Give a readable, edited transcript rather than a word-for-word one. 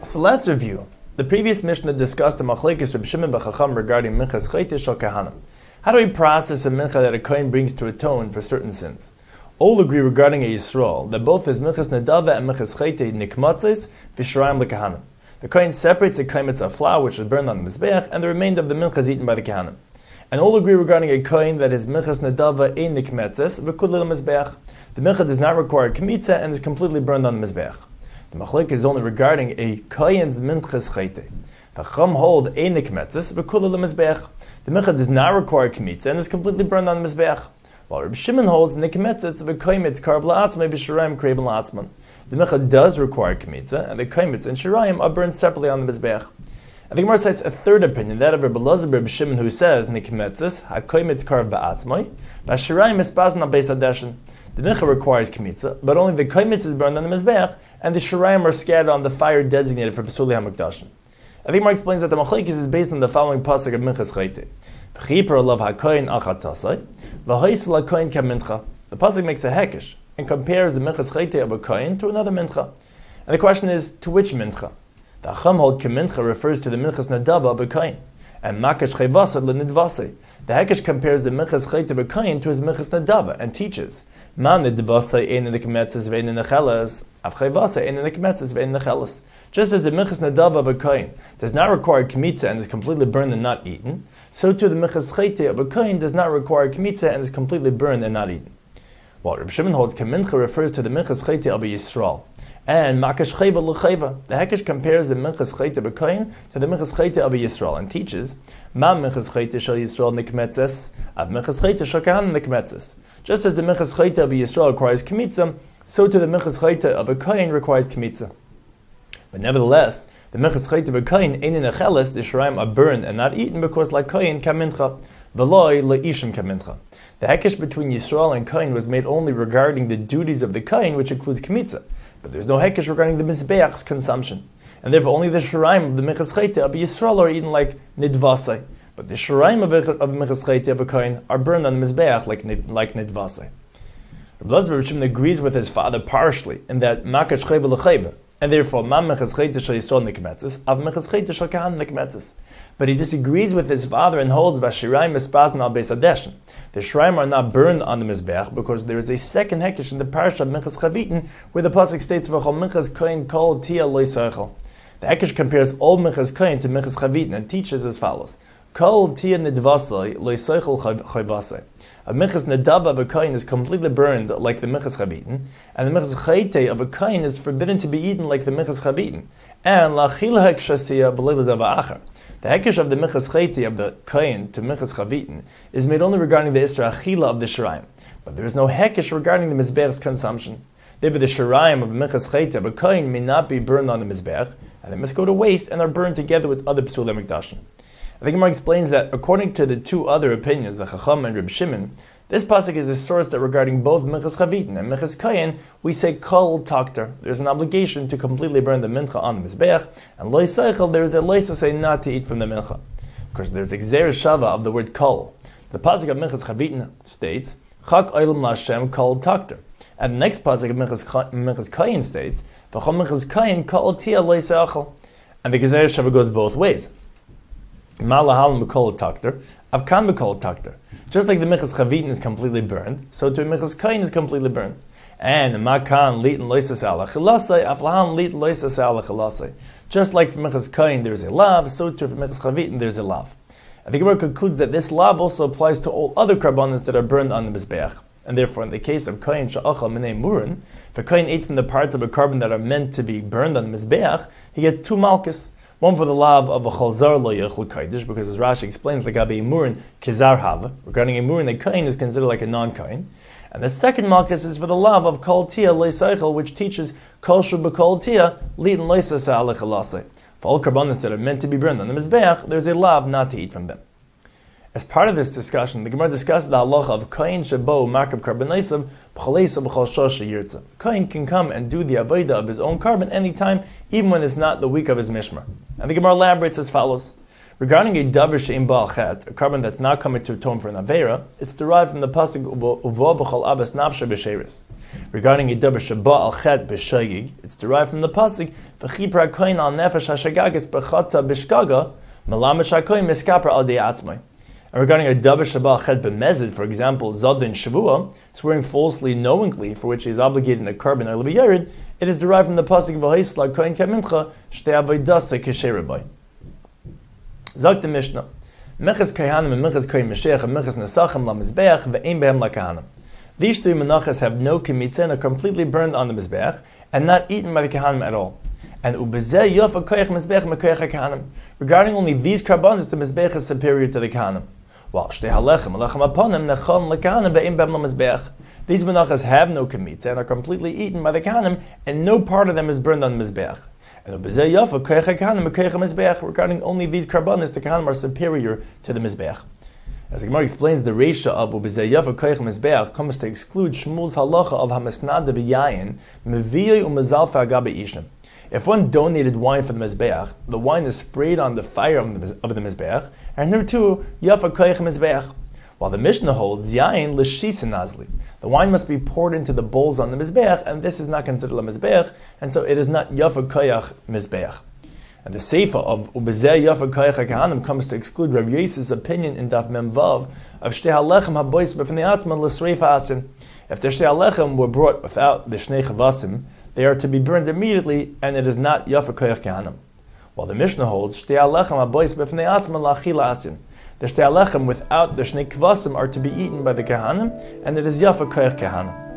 So let's review. The previous Mishnah discussed the machlekes Reb Shimon b'Chacham regarding minchas chayte shel kahanim. How do we process a mincha that a kohen brings to atone for certain sins? All agree regarding a Yisrael that both his minchas nedava and minchas chayte nikmatzes v'shirayim lekahanim. The kohen separates a kaimitz of flour which is burned on the mizbeach, and the remainder of the mincha is eaten by the kahanim. And all agree regarding a kohen that his minchas nedava ein nikmetzes v'kudle mizbeach. The mincha does not require kmitza and is completely burned on the mizbeach. The machlek is only regarding a kohen's minchas chayte. The chum hold ein nikmetzes v'kudle mizbeach. The mincha does not require kmitza and is completely burned on the mizbeach. While Reb Shimon holds nikmetzes v'koimitz karb la'atzmai b'shirayim kreib la'atzman. The mincha does require kmitza, and the koimitz and shirayim are burned separately on the mizbeach. And the Gemara cites a third opinion, that of Reb Elazar Reb Shimon, who says nikmetzes hakoimitz karb ba'atzmai b'shirayim mispazon al beis hadeshen. The mincha requires kmitza, but only the koimitz is burned on the mizbeach, and the shirayim are scattered on the fire designated for Pesuli HaMikdashim. I think Mark explains that the machlekes is based on the following pasuk of minchas chayte. V'chiper alav hakoyin achatasai, v'hoisel hakoyin kamincha. The pasuk makes a hekesh and compares the minchas chayte of a koyin to another mincha. And the question is, to which mincha? The Acham hold kamincha refers to the minchas nadaba of a koyin, and makash chayvasa lenidvase. The hekesh compares the minchas chayte of a koyin to his minchas nadaba and teaches man nidvase ein nekmetzes ve'ein necheles, av chayvasa ein nekmetzes ve'ein necheles. Just as the minchas nadav of a kohen does not require kmitza and is completely burned and not eaten, so too the minchas chayte of a kohen does not require kmitza and is completely burned and not eaten. While Reb Shimon holds kamincha refers to the minchas chayte of a Yisrael, and makash chayva l'chayva. The hekesh compares the minchas chayte of a kohen to the minchas chayte of a Yisrael and teaches ma minchas chayte shel Yisrael nikmetzes, av minchas chayte shel kahanim nikmetzes. Just as the minchas chayte of a Yisrael requires kmitza, so too the minchas chayte of a kohen requires kmitza. But nevertheless, the minchas chayte of a kohen ein necheles, the shirayim are burned and not eaten because like kohen kamincha, v'loi leishim kamincha. The hekesh between Yisrael and kohen was made only regarding the duties of the kohen, which includes kmitza, but there is no hekesh regarding the mizbeach's consumption, and therefore only the shirayim of the minchas chayte of Yisrael are eaten like nidvasei, but the shirayim of minchas chayte of a kohen are burned on the mizbeach like nidvasei. Reb Elazar Reb Shimon agrees with his father partially in that makash chayva l'chayva, and therefore, mam minchas chayte shel Yisrael nikmetzes, av minchas chayte shel kahanim nikmetzes. But he disagrees with his father and holds b'shirayim mispazon al beis hadeshen. The shirayim are not burned on the mizbeach because there is a second hekesh in the parasha of Minchas Chavitin where the pasuk states v'chol minchas kohen kol tia lo yisaychel. The hekesh compares all minchas kohen to Minchas Chavitin and teaches as follows: kol tia nidvasei lo yisaychel chayvasei. A minchas nedava of a kohen is completely burned like the minchas chavitin, and the minchas chayte of a kohen is forbidden to be eaten like the minchas chavitin. And la'achil ha'kshasiya b'leil dava acher. The hekesh of the minchas chayte of the kohen to minchas chavitin is made only regarding the isra achila of the shirayim, but there is no hekesh regarding the mizbeach's consumption. Therefore, the shirayim of minchas chayte of a kohen may not be burned on the mizbeach, and they must go to waste and are burned together with other psulei mikdashim. I think Gemara explains that according to the two other opinions, the Chacham and Reb Shimon, this pasuk is a source that regarding both minchas chavitin and minchas kohen, we say kol takter. There's an obligation to completely burn the mincha on the mizbeach, and lo yisaychel, there is a loisa say not to eat from the mincha. Because there's a gzeir shava of the word kol. The pasuk of minchas chavitin states chak olam lashem kol takter, and the next pasuk of minchas kohen states v'chol minchas kohen kol tia lo yisaychel, and the gzeir shava goes both ways. Malahal Mikol Takter, Avkan Mikol Takter. Just like the Minchas Chavitin is completely burned, so too Minchas Kohen is completely burned. And Makan Litin Loisas Ala Chilasai, Aflahan Litin Loisas Ala Chilasai. Just like for Minchas Kohen there is a lav, so too for Minchas Chavitin there is a lav. I think Gemara concludes that this lav also applies to all other karbanos that are burned on the Mizbeach. And therefore, in the case of Kohen Sha'achal Minei Murin, if a Kohen ate from the parts of a carbon that are meant to be burned on the Mizbeach, he gets two malchus. One for the lav of a chalzar lo yechel kaidish, because as Rashi explains, like Abi Emurin kizar hava, regarding Emurin, the kain is considered like a non-kain. And the second malchus is for the lav of kol tia leisaychel, which teaches kol shu b'kol tia litin leisasa alechalase. For all karbanos that are meant to be burned on the mizbeach, there is a lav not to eat from them. As part of this discussion, the Gemara discusses the halacha of kohen shebo markav karbonasav b'chaleisa b'chol shosha yirtza. Kohen can come and do the avodah of his own carbon anytime, even when it's not the week of his mishmar. And the Gemara elaborates as follows: regarding a davar she'im ba'al chet, a carbon that's not coming to atone for an avera, it's derived from the pasuk uvo b'chol abas nafsha b'sheris. Regarding a davar sheba al chet b'shagig, it's derived from the pasuk v'chipra kohen al nefesh hashagagis b'chata b'shgaga melamed shakohen miskapra al de'atzmai. And regarding a davar sheba al chet b'mezid, for example, zadin shavua, swearing falsely knowingly for which he is obligated in a carbon or yerid, it is derived from the pasuk v'haisla kohen kemincha shtei avodas kesherebai. Zog the Mishnah. Minchas Kohanim and Minchas Kohen Mashiach and Minchas Nesachim la Mizbeach ve'ein behem la Kahanim. These three menachas have no kemitzah and are completely burned on the Mizbeach and not eaten by the Kahanim at all. And ubezeh yofa koyach Mizbeach mekoyach HaKahanim. Regarding only these karbanos, the Mizbeach is superior to the Kahanim. While shtei halechem alechem aponim nechon la Kahanim ve'ein behem la Mizbeach. These menachas have no kemitzah and are completely eaten by the Kahanim, and no part of them is burned on the Mizbeach. And regarding only these karbanis, the kahanim are superior to the mizbeach. As the Gemara explains, the reisha of ubezeh yafa koyach mizbeach comes to exclude Shmuel's halacha of hamasnad v'yayin meviyoi umazalfa agabe ishnim. If one donated wine for the mizbeach, the wine is sprayed on the fire of the mizbeach, and here too yafa koyach mizbeach. While the Mishnah holds yayin l'shisa nazli, the wine must be poured into the bowls on the mizbeach, and this is not considered a mizbeach, and so it is not yafa koyach mizbeach. And the seifa of ubezeh yafa koyach hakahanim comes to exclude Rav Yosef's opinion in Daf Mem Vav of shtei halechem habois b'fnei atman l'sreifa asin. If the shtei halechem were brought without the shnei chavasim, they are to be burned immediately, and it is not yafa koyach kahanim. While the Mishnah holds shtei halechem habois b'fnei atman l'achila asin. The shtei halechem without the shnei kvasim are to be eaten by the kahanim, and it is yafa koyach kahanim.